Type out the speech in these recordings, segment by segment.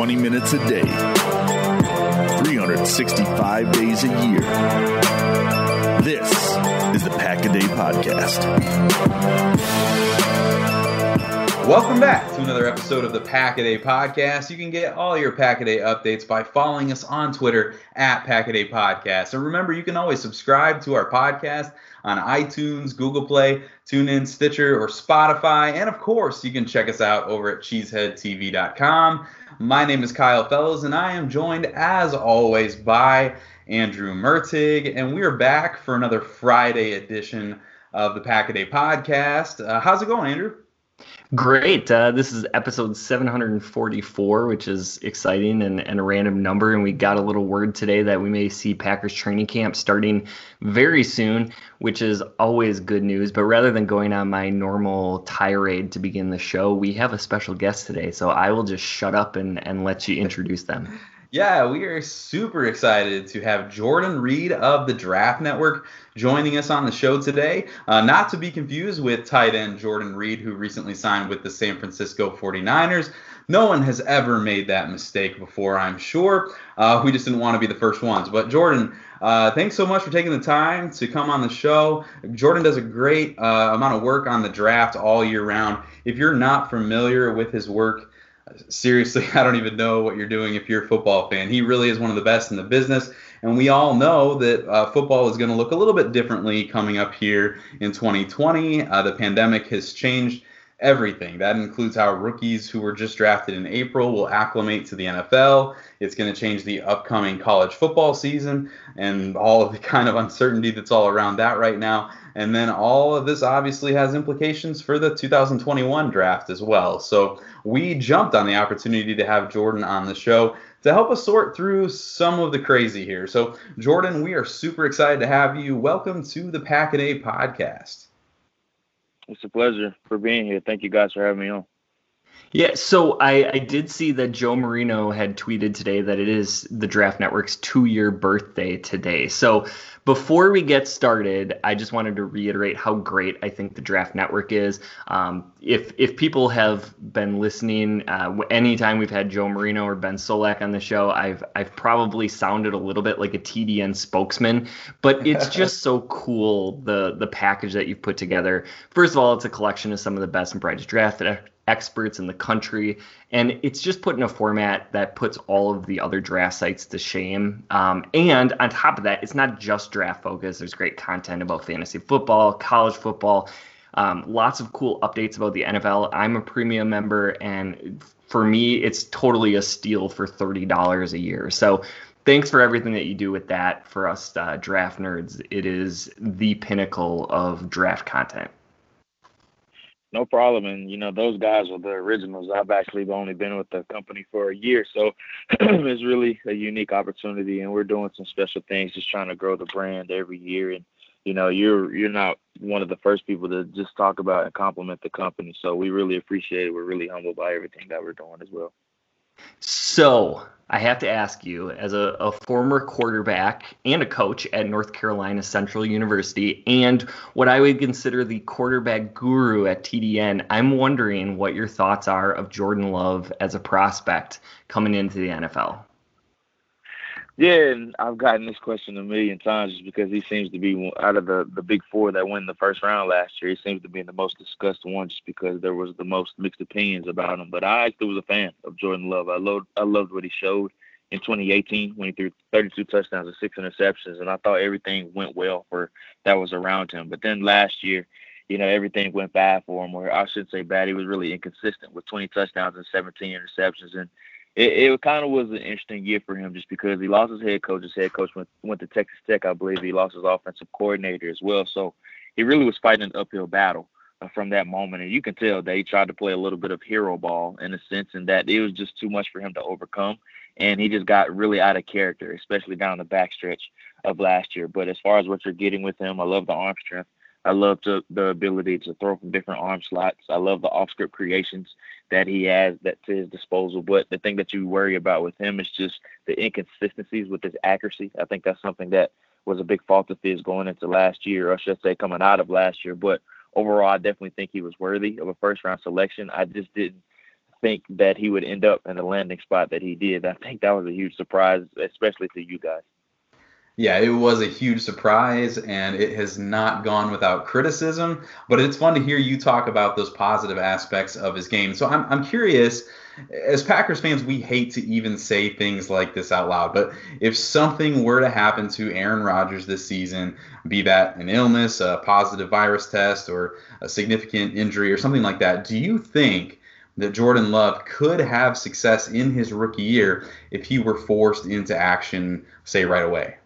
20 minutes a day, 365 days a year. This is the Pack-A-Day Podcast. Welcome back to another episode of the Pack-A-Day Podcast. You can get all your Pack-A-Day updates by following us on Twitter at Pack-A-Day Podcast. And remember, you can always subscribe to our podcast on iTunes, Google Play, TuneIn, Stitcher, or Spotify. And of course, you can check us out over at cheeseheadtv.com. My name is Kyle Fellows, and I am joined, as always, by Andrew Mertig. And we are back for another Friday edition of the Pack-A-Day Podcast. How's it going, Andrew? Great. This is episode 744, which is exciting and a random number. And we got a little word today that we may see Packers training camp starting very soon, which is always good news. But rather than going on my normal tirade to begin the show, we have a special guest today. So I will just shut up and let you introduce them. Yeah, we are super excited to have Jordan Reed of the Draft Network joining us on the show today. Not to be confused with tight end Jordan Reed, who recently signed with the San Francisco 49ers. No one has ever made that mistake before, I'm sure. We just didn't want to be the first ones. But Jordan, thanks so much for taking the time to come on the show. Jordan does a great amount of work on the draft all year round. If you're not familiar with his work, seriously, I don't even know what you're doing if you're a football fan. He really is one of the best in the business, and we all know that football is going to look a little bit differently coming up here in 2020. The pandemic has changed everything. That includes how rookies who were just drafted in April will acclimate to the NFL. It's going to change the upcoming college football season and all of the kind of uncertainty that's all around that right now. And then all of this obviously has implications for the 2021 draft as well. So we jumped on the opportunity to have Jordan on the show to help us sort through some of the crazy here. So Jordan, we are super excited to have you. Welcome to the Pack-A-Day Podcast. It's a pleasure for being here. Thank you guys for having me on. Yeah, so I did see that Joe Marino had tweeted today that it is the Draft Network's 2-year birthday today. So before we get started, I just wanted to reiterate how great I think the Draft Network is. If people have been listening, anytime we've had Joe Marino or Ben Solak on the show, I've probably sounded a little bit like a TDN spokesman, but it's just so cool, the package that you've put together. First of all, it's a collection of some of the best and brightest draft experts in the country, and it's just put in a format that puts all of the other draft sites to shame. And on top of that, it's not just draft focused. There's great content about fantasy football, college football, lots of cool updates about the NFL. I'm a premium member, and for me, it's totally a steal for $30 a year. So thanks for everything that you do with that for us draft nerds. It is the pinnacle of draft content. No problem. And, those guys are the originals. I've actually only been with the company for a year. So it's really a unique opportunity. And we're doing some special things, just trying to grow the brand every year. And, you're not one of the first people to just talk about and compliment the company. So we really appreciate it. We're really humbled by everything that we're doing as well. So I have to ask you, as a former quarterback and a coach at North Carolina Central University, and what I would consider the quarterback guru at TDN, I'm wondering what your thoughts are of Jordan Love as a prospect coming into the NFL. Yeah, and I've gotten this question a million times just because he seems to be out of the big four that won the first round last year. He seems to be the most discussed one just because there was the most mixed opinions about him. But I actually was a fan of Jordan Love. I loved what he showed in 2018 when he threw 32 touchdowns and 6 interceptions, and I thought everything went well for that was around him. But then last year, everything went bad for him, or I should say bad. He was really inconsistent with 20 touchdowns and 17 interceptions, and it kind of was an interesting year for him just because he lost his head coach. His head coach went to Texas Tech, I believe. He lost his offensive coordinator as well. So he really was fighting an uphill battle from that moment. And you can tell that he tried to play a little bit of hero ball in a sense, and that it was just too much for him to overcome. And he just got really out of character, especially down the backstretch of last year. But as far as what you're getting with him, I love the arm strength. I love the ability to throw from different arm slots. I love the off-script creations that he has to his disposal. But the thing that you worry about with him is just the inconsistencies with his accuracy. I think that's something that was a big fault of his going into last year, or I should say coming out of last year. But overall, I definitely think he was worthy of a first-round selection. I just didn't think that he would end up in the landing spot that he did. I think that was a huge surprise, especially to you guys. Yeah, it was a huge surprise, and it has not gone without criticism. But it's fun to hear you talk about those positive aspects of his game. So I'm curious, as Packers fans, we hate to even say things like this out loud. But if something were to happen to Aaron Rodgers this season, be that an illness, a positive virus test, or a significant injury or something like that, do you think that Jordan Love could have success in his rookie year if he were forced into action, say, right away?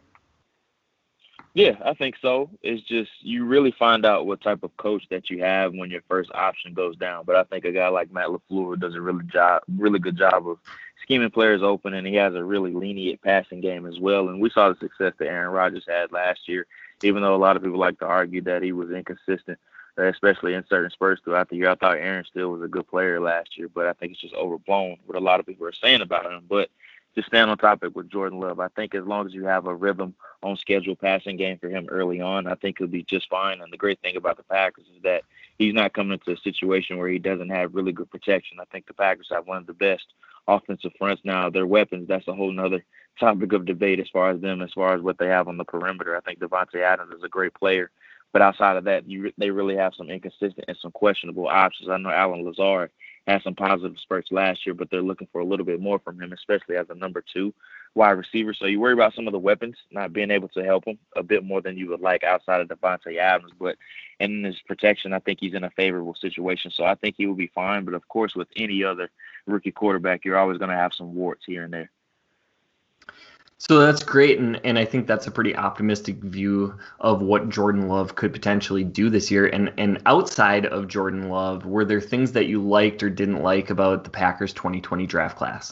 Yeah, I think so. It's just you really find out what type of coach that you have when your first option goes down. But I think a guy like Matt LaFleur does a really good job of scheming players open, and he has a really lenient passing game as well. And we saw the success that Aaron Rodgers had last year, even though a lot of people like to argue that he was inconsistent, especially in certain spurts throughout the year. I thought Aaron still was a good player last year, but I think it's just overblown what a lot of people are saying about him. But to stand on topic with Jordan Love, I think as long as you have a rhythm on schedule passing game for him early on, I think he'll be just fine. And the great thing about the Packers is that he's not coming into a situation where he doesn't have really good protection. I think the Packers have one of the best offensive fronts now. Their weapons, that's a whole nother topic of debate as far as what they have on the perimeter. I think Devontae Adams is a great player. But outside of that, they really have some inconsistent and some questionable options. I know Allen Lazard had some positive spurts last year, but they're looking for a little bit more from him, especially as a number 2 wide receiver. So you worry about some of the weapons not being able to help him a bit more than you would like outside of Devontae Adams. But in his protection, I think he's in a favorable situation. So I think he will be fine. But, of course, with any other rookie quarterback, you're always going to have some warts here and there. So that's great, and I think that's a pretty optimistic view of what Jordan Love could potentially do this year. And outside of Jordan Love, were there things that you liked or didn't like about the Packers 2020 draft class?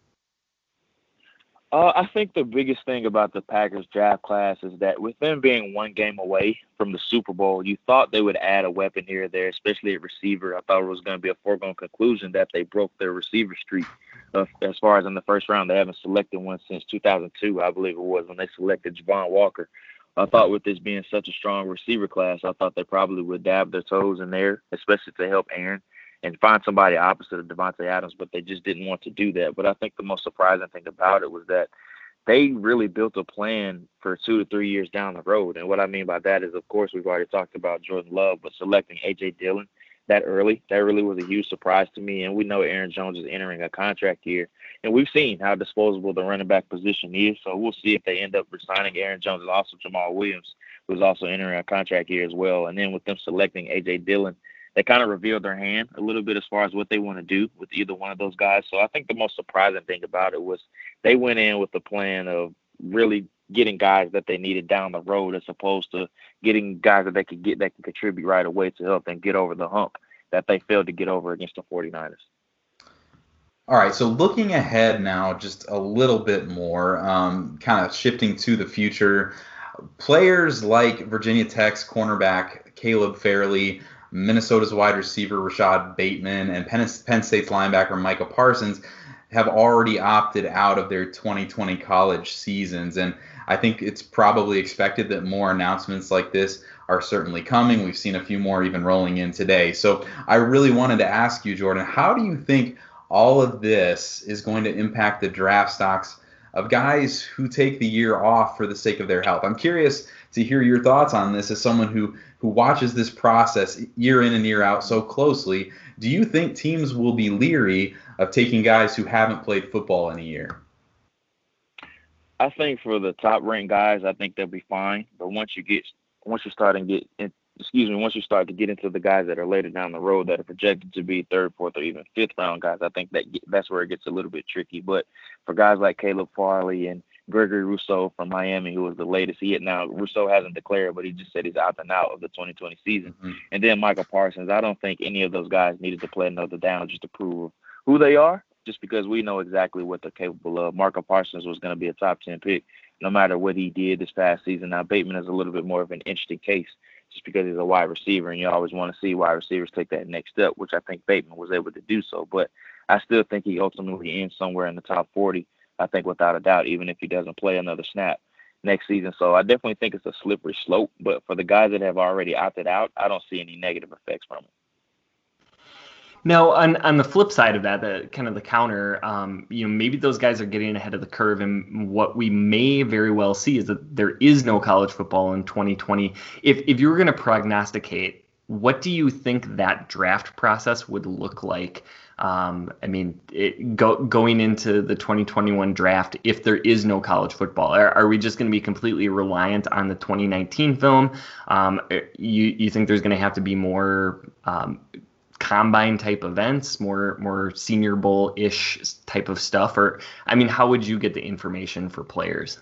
I think the biggest thing about the Packers draft class is that with them being one game away from the Super Bowl, you thought they would add a weapon here or there, especially a receiver. I thought it was going to be a foregone conclusion that they broke their receiver streak. As far as in the first round, they haven't selected one since 2002, I believe it was, when they selected Javon Walker. I thought with this being such a strong receiver class, I thought they probably would dab their toes in there, especially to help Aaron and find somebody opposite of Devontae Adams, but they just didn't want to do that. But I think the most surprising thing about it was that they really built a plan for 2 to 3 years down the road. And what I mean by that is, of course, we've already talked about Jordan Love, but selecting A.J. Dillon that early, that really was a huge surprise to me. And we know Aaron Jones is entering a contract year, and we've seen how disposable the running back position is. So we'll see if they end up resigning Aaron Jones and also Jamal Williams, who's also entering a contract year as well. And then with them selecting A.J. Dillon, they kind of revealed their hand a little bit as far as what they want to do with either one of those guys. So I think the most surprising thing about it was they went in with the plan of really getting guys that they needed down the road as opposed to getting guys that they could get that can contribute right away to help them get over the hump that they failed to get over against the 49ers. All right, so looking ahead now just a little bit more, kind of shifting to the future, players like Virginia Tech's cornerback Caleb Farley, Minnesota's wide receiver Rashad Bateman, and Penn State's linebacker Micah Parsons have already opted out of their 2020 college seasons. And I think it's probably expected that more announcements like this are certainly coming. We've seen a few more even rolling in today. So I really wanted to ask you, Jordan, how do you think all of this is going to impact the draft stocks of guys who take the year off for the sake of their health? I'm curious to hear your thoughts on this as someone who watches this process year in and year out so closely. Do you think teams will be leery of taking guys who haven't played football in a year? I think for the top ranked guys, I think they'll be fine. But once you start to get into the guys that are later down the road that are projected to be 3rd, 4th, or even 5th round guys, I think that's where it gets a little bit tricky. But for guys like Caleb Farley and Gregory Rousseau from Miami, who was the latest. Rousseau hasn't declared, but he just said he's opting out of the 2020 season. Mm-hmm. And then Michael Parsons, I don't think any of those guys needed to play another down just to prove who they are, just because we know exactly what they're capable of. Michael Parsons was going to be a top 10 pick no matter what he did this past season. Now, Bateman is a little bit more of an interesting case just because he's a wide receiver, and you always want to see wide receivers take that next step, which I think Bateman was able to do so. But I still think he ultimately ends somewhere in the top 40. I think without a doubt, even if he doesn't play another snap next season. So I definitely think it's a slippery slope. But for the guys that have already opted out, I don't see any negative effects from it. Now, on the flip side of that, the kind of the counter, maybe those guys are getting ahead of the curve, and what we may very well see is that there is no college football in 2020. If you were going to prognosticate, what do you think that draft process would look like? Going into the 2021 draft, if there is no college football, are we just going to be completely reliant on the 2019 film? You think there's going to have to be more combine type events, more Senior Bowl-ish type of stuff? Or, how would you get the information for players?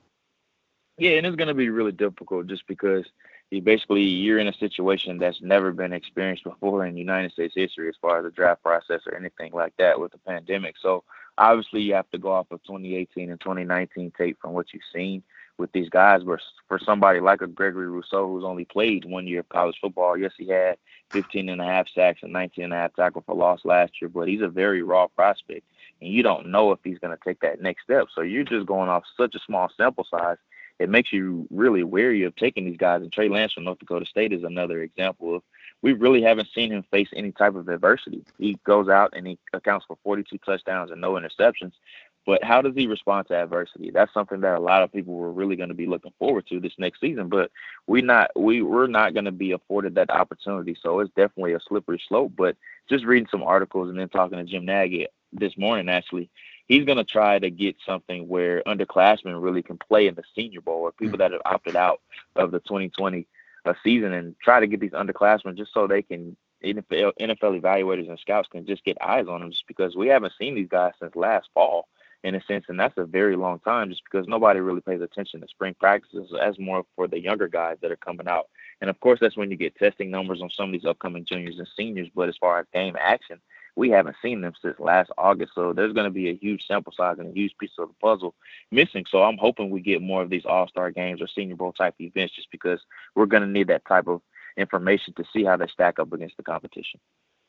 Yeah, and it's going to be really difficult just because you're in a situation that's never been experienced before in United States history as far as the draft process or anything like that with the pandemic. So obviously you have to go off of 2018 and 2019 tape from what you've seen with these guys. But for somebody like a Gregory Rousseau, who's only played 1 year of college football, yes, he had 15.5 sacks and 19.5 tackle for loss last year, but he's a very raw prospect, and you don't know if he's going to take that next step. So you're just going off such a small sample size. It makes you really wary of taking these guys. And Trey Lance from North Dakota State is another example of we really haven't seen him face any type of adversity. He goes out and he accounts for 42 touchdowns and no interceptions. But how does he respond to adversity? That's something that a lot of people were really going to be looking forward to this next season. But we're not going to be afforded that opportunity. So it's definitely a slippery slope. But just reading some articles and then talking to Jim Nagy this morning, actually, he's going to try to get something where underclassmen really can play in the Senior Bowl, or people that have opted out of the 2020 season, and try to get these underclassmen just so they can, NFL evaluators and scouts can just get eyes on them, just because we haven't seen these guys since last fall in a sense, and that's a very long time just because nobody really pays attention to spring practices as more for the younger guys that are coming out. And of course, that's when you get testing numbers on some of these upcoming juniors and seniors. But as far as game action, we haven't seen them since last August. So there's going to be a huge sample size and a huge piece of the puzzle missing. So I'm hoping we get more of these all-star games or Senior Bowl type events, just because we're going to need that type of information to see how they stack up against the competition.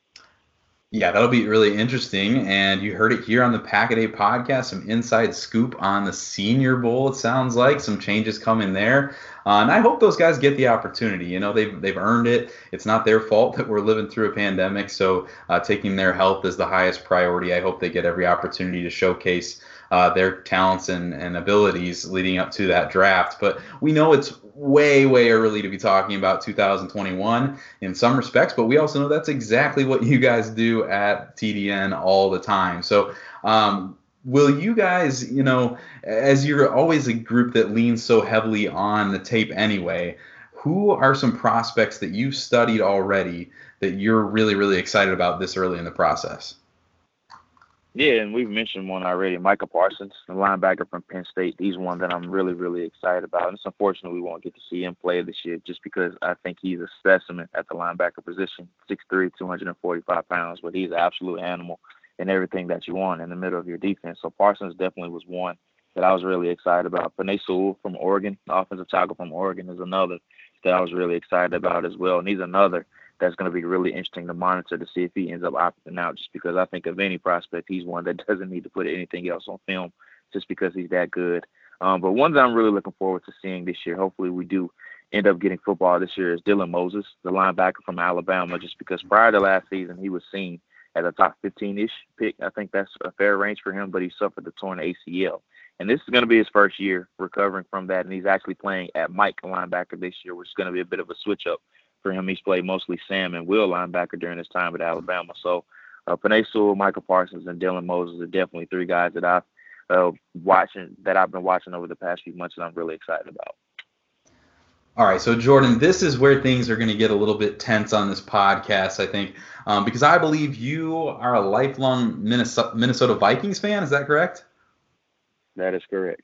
Yeah, that'll be really interesting. And you heard it here on the Pack-A-Day podcast, some inside scoop on the Senior Bowl, it sounds like. Some changes coming there. And I hope those guys get the opportunity. They've earned it. It's not their fault that we're living through a pandemic. So taking their health is the highest priority. I hope they get every opportunity to showcase their talents and abilities leading up to that draft. But we know it's way, way early to be talking about 2021 in some respects, but we also know that's exactly what you guys do at TDN all the time. So will you guys, as you're always a group that leans so heavily on the tape anyway, who are some prospects that you've studied already that you're really, really excited about this early in the process? Yeah, and we've mentioned one already, Micah Parsons, the linebacker from Penn State. He's one that I'm really, really excited about. And it's unfortunate we won't get to see him play this year just because I think he's a specimen at the linebacker position, 6'3", 245 pounds, but he's an absolute animal and everything that you want in the middle of your defense. So Parsons definitely was one that I was really excited about. Penei Sewell from Oregon, the offensive tackle from Oregon, is another that I was really excited about as well. And he's another that's going to be really interesting to monitor to see if he ends up opting out, just because I think of any prospect, he's one that doesn't need to put anything else on film just because he's that good. But one that I'm really looking forward to seeing this year, hopefully we do end up getting football this year, is Dylan Moses, the linebacker from Alabama, just because prior to last season he was seen as a top 15-ish pick. I think that's a fair range for him, but he suffered the torn ACL. And this is going to be his first year recovering from that, and he's actually playing at Mike linebacker this year, which is going to be a bit of a switch up for him. He's played mostly Sam and Will linebacker during his time at Alabama. So Penei Sewell, Micah Parsons, and Dylan Moses are definitely three guys that I've been watching over the past few months, and I'm really excited about. All right, so Jordan, this is where things are going to get a little bit tense on this podcast, I think, because I believe you are a lifelong Minnesota Vikings fan. Is that correct? That is correct.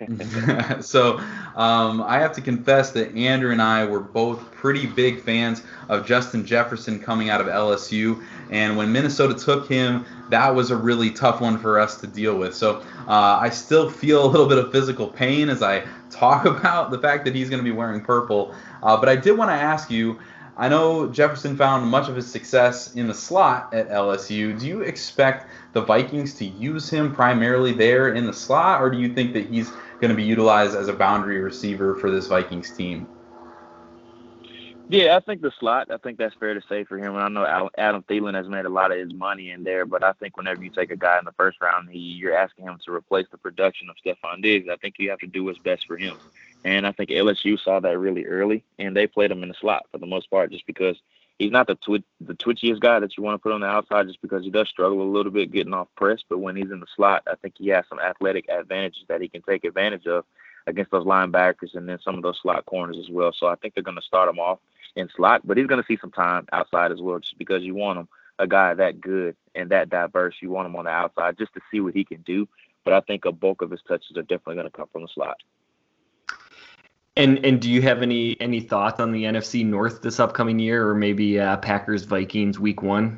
So I have to confess that Andrew and I were both pretty big fans of Justin Jefferson coming out of LSU. And when Minnesota took him, that was a really tough one for us to deal with. So I still feel a little bit of physical pain as I talk about the fact that he's going to be wearing purple. But I did want to ask you, I know Jefferson found much of his success in the slot at LSU. Do you expect the Vikings to use him primarily there in the slot, or do you think that he's going to be utilized as a boundary receiver for this Vikings team? Yeah, I think the slot, I think that's fair to say for him. And I know Adam Thielen has made a lot of his money in there, but I think whenever you take a guy in the first round, you're asking him to replace the production of Stephon Diggs. I think you have to do what's best for him. And I think LSU saw that really early, and they played him in the slot for the most part just because he's not the twitchiest guy that you want to put on the outside just because he does struggle a little bit getting off press. But when he's in the slot, I think he has some athletic advantages that he can take advantage of against those linebackers and then some of those slot corners as well. So I think they're going to start him off in slot, but he's going to see some time outside as well just because you want him, a guy that good and that diverse. You want him on the outside just to see what he can do. But I think a bulk of his touches are definitely going to come from the slot. And do you have any thoughts on the NFC North this upcoming year, or maybe Packers Vikings Week 1?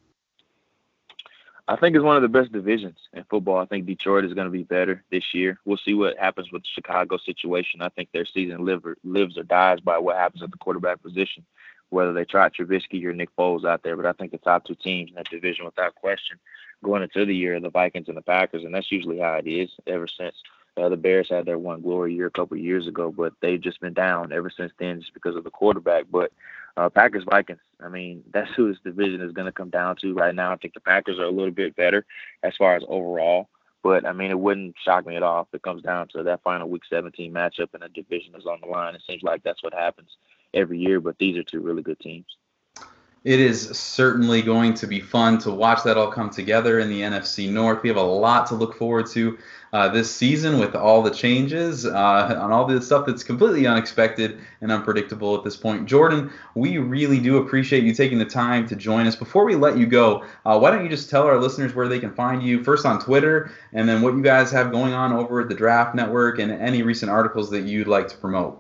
I think it's one of the best divisions in football. I think Detroit is going to be better this year. We'll see what happens with the Chicago situation. I think their season lives or dies by what happens at the quarterback position, whether they try Trubisky or Nick Foles out there. But I think the top two teams in that division, without question, going into the year, are the Vikings and the Packers, and that's usually how it is ever since. The Bears had their one glory year a couple of years ago, but they've just been down ever since then just because of the quarterback. But Packers, Vikings, I mean, that's who this division is going to come down to right now. I think the Packers are a little bit better as far as overall. But, I mean, it wouldn't shock me at all if it comes down to that final Week 17 matchup and the division is on the line. It seems like that's what happens every year, but these are two really good teams. It is certainly going to be fun to watch that all come together in the NFC North. We have a lot to look forward to this season with all the changes on all the stuff that's completely unexpected and unpredictable at this point. Jordan, we really do appreciate you taking the time to join us. Before we let you go, why don't you just tell our listeners where they can find you, first on Twitter, and then what you guys have going on over at the Draft Network and any recent articles that you'd like to promote.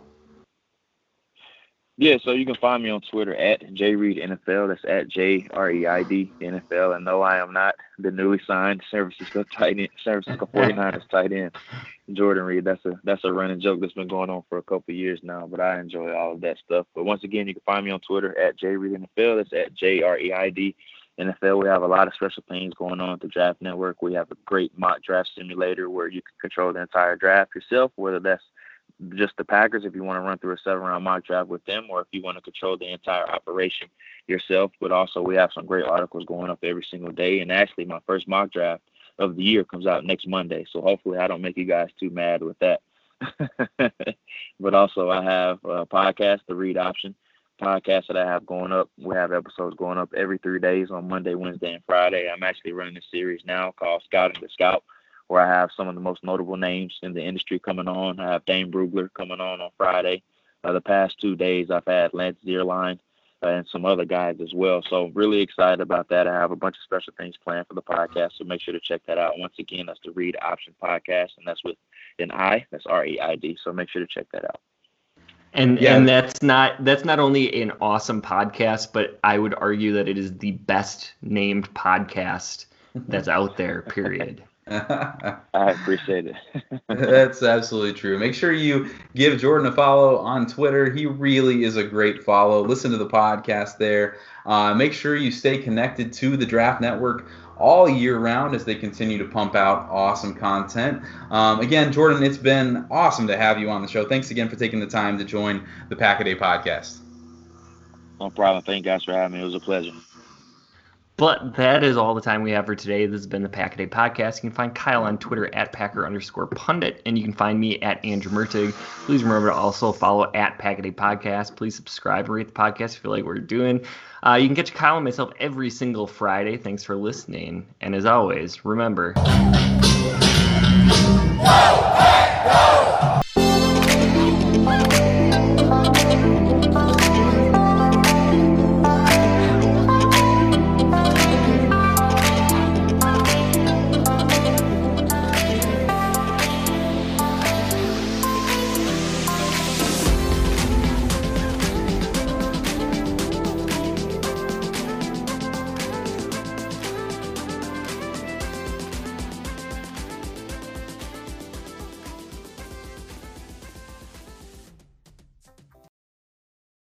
Yeah, so you can find me on Twitter at JReedNFL. That's at JREID NFL. And no, I am not the newly signed San Francisco 49ers tight end, Jordan Reed. That's a running joke that's been going on for a couple of years now, but I enjoy all of that stuff. But once again, you can find me on Twitter at JReedNFL. That's at JREID NFL. We have a lot of special things going on at the Draft Network. We have a great mock draft simulator where you can control the entire draft yourself, whether that's just the Packers if you want to run through a 7-round mock draft with them, or if you want to control the entire operation yourself. But also we have some great articles going up every single day. And actually my first mock draft of the year comes out next Monday. So hopefully I don't make you guys too mad with that. But also I have a podcast, The Read Option podcast that I have going up. We have episodes going up every 3 days on Monday, Wednesday, and Friday. I'm actually running a series now called Scouting the Scout, where I have some of the most notable names in the industry coming on. I have Dane Brugler coming on Friday. The past 2 days, I've had Lance Zierlein and some other guys as well. So really excited about that. I have a bunch of special things planned for the podcast, so make sure to check that out. Once again, that's the Read Option Podcast, and that's with an I. That's REID. So make sure to check that out. And that's not only an awesome podcast, but I would argue that it is the best named podcast that's out there, period. I appreciate it. That's absolutely true. Make sure you give Jordan a follow on Twitter. He really is a great follow. Listen to the podcast there. Make sure you stay connected to the Draft Network all year round as they continue to pump out awesome content. Again, Jordan, it's been awesome to have you on the show. Thanks again for taking the time to join the Pack-A-Day podcast. No problem. Thank you guys for having me. It was a pleasure. But that is all the time we have for today. This has been the Pack-A-Day Podcast. You can find Kyle on Twitter at Packer_pundit, and you can find me at Andrew Mertig. Please remember to also follow at Pack-A-Day Podcast. Please subscribe and rate the podcast if you like what we're doing. You can catch Kyle and myself every single Friday. Thanks for listening. And as always, remember... Go, hey, go!